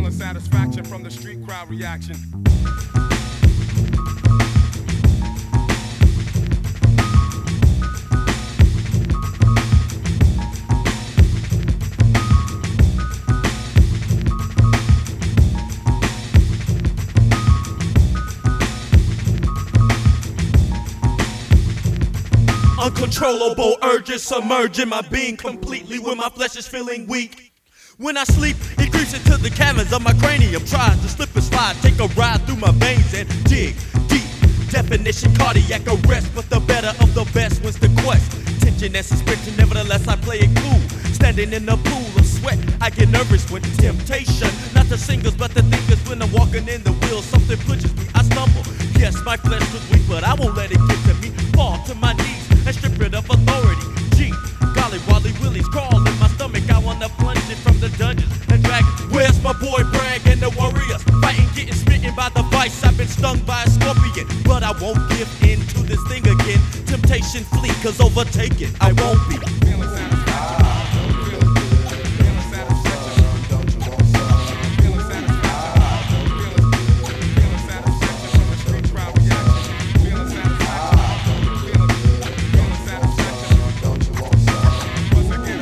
Feeling satisfaction from the street crowd reaction. Uncontrollable urges submerging my being completely when my flesh is feeling weak. When I sleep, it creeps into the caverns of my cranium, tries to slip and slide, take a ride through my veins and dig deep. Definition cardiac arrest, but the better of the best wins the quest. Tension and suspension, nevertheless I play it cool. Standing in a pool of sweat, I get nervous with temptation. Not the singers, but the thinkers. When I'm walking in the wheel, something pushes me, I stumble. Yes, my flesh was weak, but I won't let it get to me. Fall to my knees and strip it of authority. Gee, golly, Wally Willies crawl in my stomach. I wanna plunge it from the dungeons and drag it. Where's my boy Bragg and the warriors? Fighting, getting smitten by the vice. I've been stung by a scorpion, but I won't give in to this thing again. Temptation flee, cause overtake it I won't be. Feeling satisfaction. Feeling satisfaction. Feeling satisfaction. Feeling satisfaction from the street crowd reaction. Feeling satisfaction. Feeling satisfaction. Once again,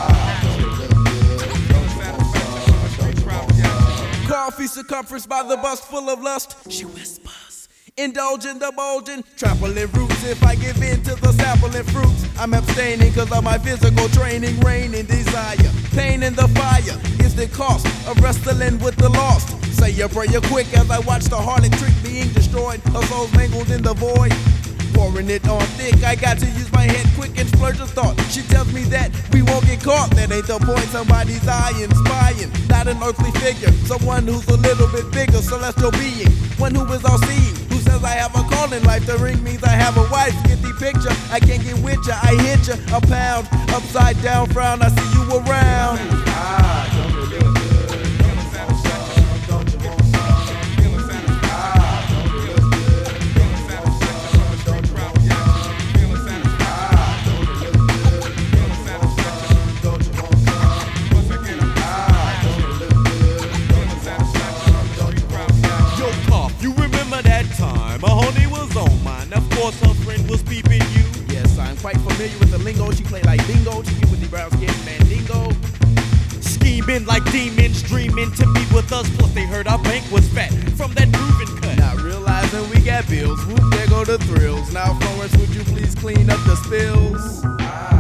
feeling satisfaction from the street crowd reaction. Coffee circumference by the bust full of lust. She whispers. Indulging, divulging, trampling roots. If I give in to the sampling fruits, I'm abstaining cause of my physical training, reigning desire. Pain in the fire is the cost of wrestling with the lost. Say a prayer quick as I watch the harlot trick being destroyed. Her soul's mangled in the void. Pouring it on thick, I got to use my head quick and splurge a thought. She tells me that we won't get caught. That ain't the point, somebody's eyeing, spying. Not an earthly figure, someone who's a little bit bigger, celestial being. One who is all seeing, who says I have a call in life. The ring means I have a wife, get the picture. I can't get with ya, I hit ya. A pound, upside down frown, I see you around. My honey was on mine, of course her friend was peeping you. Yes, I'm quite familiar with the lingo. She played like bingo, she get with the brown skin mandingo. Scheming like demons, dreaming to be with us. Plus they heard our bank was fat from that grooving cut. Not realizing we got bills, whoop, there go the thrills. Now Florence, would you please clean up the spills?